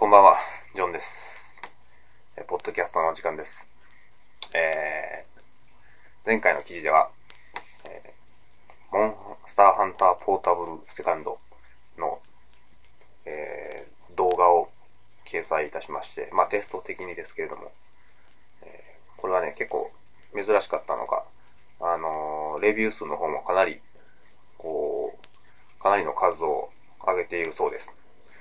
こんばんは、ジョンです。ポッドキャストの時間です。前回の記事では、モンスターハンターポータブルセカンドの、動画を掲載いたしまして、テスト的にですけれども、これはね、結構珍しかったのが、レビュー数の方もかなりの数を上げているそうです。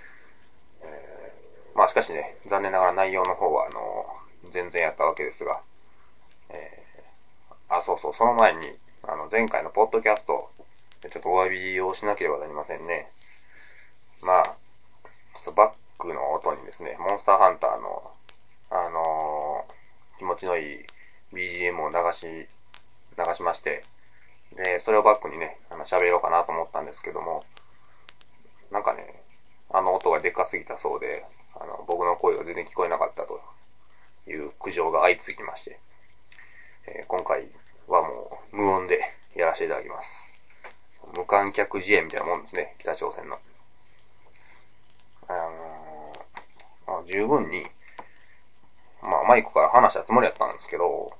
しかしね、残念ながら内容の方は、全然やったわけですが、その前に、前回のポッドキャスト、ちょっとお詫びをしなければなりませんね。ちょっとバックの音にですね、モンスターハンターの、気持ちのいい BGM を流しまして、で、それをバックにね、喋ろうかなと思ったんですけども、なんかね、音がでかすぎたそうで、僕の声が全然聞こえなかったという苦情が相次ぎまして、今回はもう無音でやらせていただきます。無観客自演みたいなもんですね、北朝鮮の。十分に、マイクから話したつもりだったんですけど、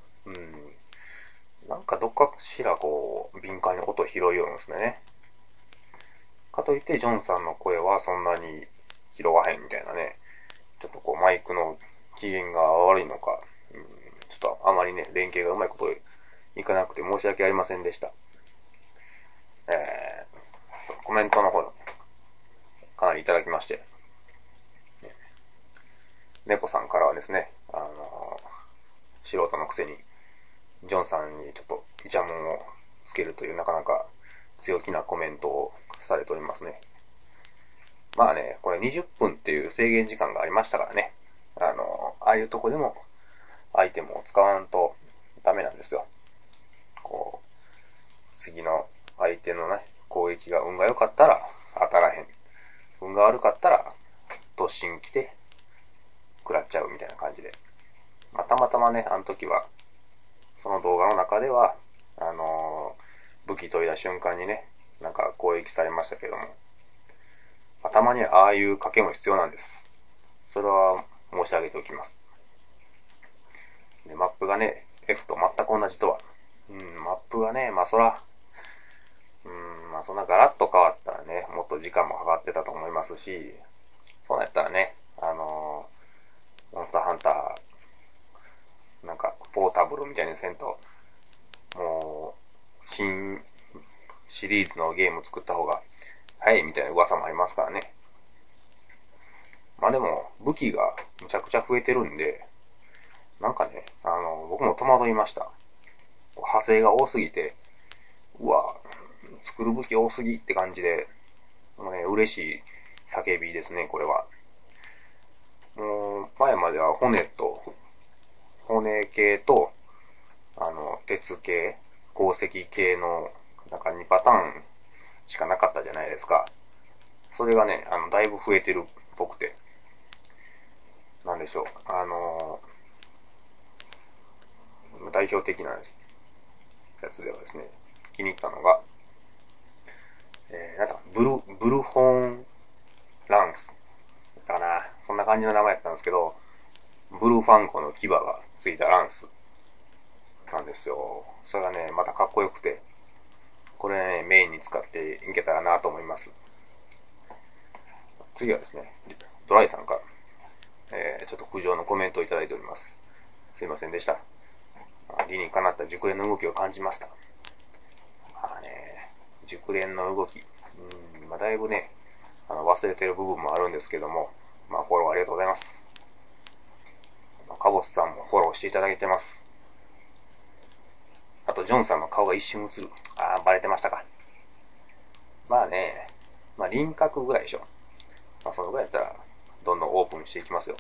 なんかどっかしら敏感に音を拾いよるんですね。かといってジョンさんの声はそんなに拾わへんみたいなね、ちょっとマイクの機嫌が悪いのか、ちょっとあまりね、連携がうまいこといかなくて申し訳ありませんでした。コメントの方、かなりいただきまして、猫さんからはですね、素人のくせに、ジョンさんにちょっとイチャモンをつけるというなかなか強気なコメントをされておりますね。これ20分っていう制限時間がありましたからね。ああいうとこでもアイテムを使わんとダメなんですよ。次の相手のね、攻撃が運が良かったら当たらへん。運が悪かったら突進来て食らっちゃうみたいな感じで。たまたまね、あの時は、その動画の中では、武器研いだ瞬間にね、なんか攻撃されましたけども、たまにああいう賭けも必要なんです。それは申し上げておきます。で、マップがね、F と全く同じとは。マップがね、そんなガラッと変わったらね、もっと時間もかかってたと思いますし、そうやったらね、モンスターハンター、なんか、ポータブルみたいにせんと、もう、新シリーズのゲーム作った方が早いみたいな噂もありますからね。でも、武器がむちゃくちゃ増えてるんで、なんかね、僕も戸惑いました。派生が多すぎて、うわ、作る武器多すぎって感じで、もうね、嬉しい叫びですね、これは。もう、前までは骨系と、鉄系、鉱石系の、なんか2パターンしかなかったじゃないですか。それがね、だいぶ増えてるっぽくて。なんでしょう。代表的なやつではですね、気に入ったのが、ブルホーンランスかな。そんな感じの名前だったんですけど、ブルーファンゴの牙がついたランスなんですよ。それがね、またかっこよくて、これね、メインに使っていけたらなと思います。次はですね、ドライさんから、ちょっと苦情のコメントをいただいております。すいませんでした。理にかなった熟練の動きを感じました。熟練の動き、だいぶね、忘れてる部分もあるんですけども、フォローありがとうございます。カボスさんもフォローしていただいてます。あと、ジョンさんの顔が一瞬映る。バレてましたか。輪郭ぐらいでしょ。そのぐらいやったら、どんどんオープンしていきますよ。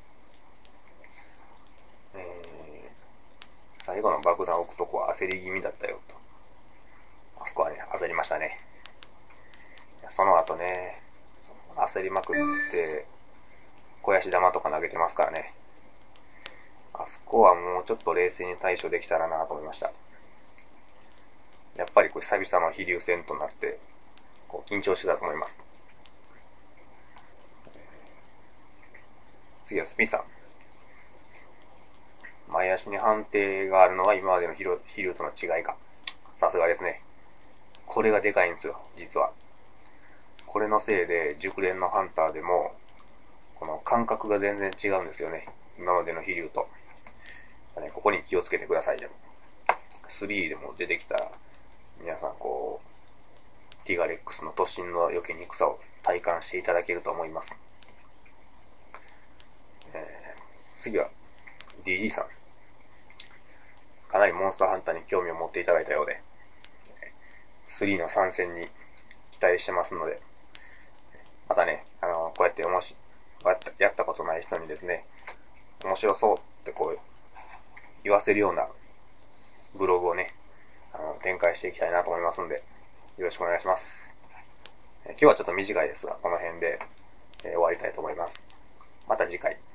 最後の爆弾を置くとこは焦り気味だったよと。あそこはね、焦りましたね。その後ね、焦りまくって、肥やし玉とか投げてますからね。あそこはもうちょっと冷静に対処できたらなと思いました。やっぱりこれ久々の飛竜戦となって、緊張してたと思います。 次はスピンさん。前足に判定があるのは今までの飛竜との違いか。さすがですね。これがでかいんですよ、実は。これのせいで熟練のハンターでも、この感覚が全然違うんですよね。今までの飛竜と。ここに気をつけてくださいよ。3でも出てきたら、皆さんこう、ティガレックスの突進の余計に草を体感していただけると思います。次は DG さん。かなりモンスターハンターに興味を持っていただいたようで、3の参戦に期待してますので、またね、こうやってやったことない人にですね、面白そうってこう言わせるようなブログをね、展開していきたいなと思いますので、よろしくお願いします。今日はちょっと短いですが、この辺で、終わりたいと思います。また次回。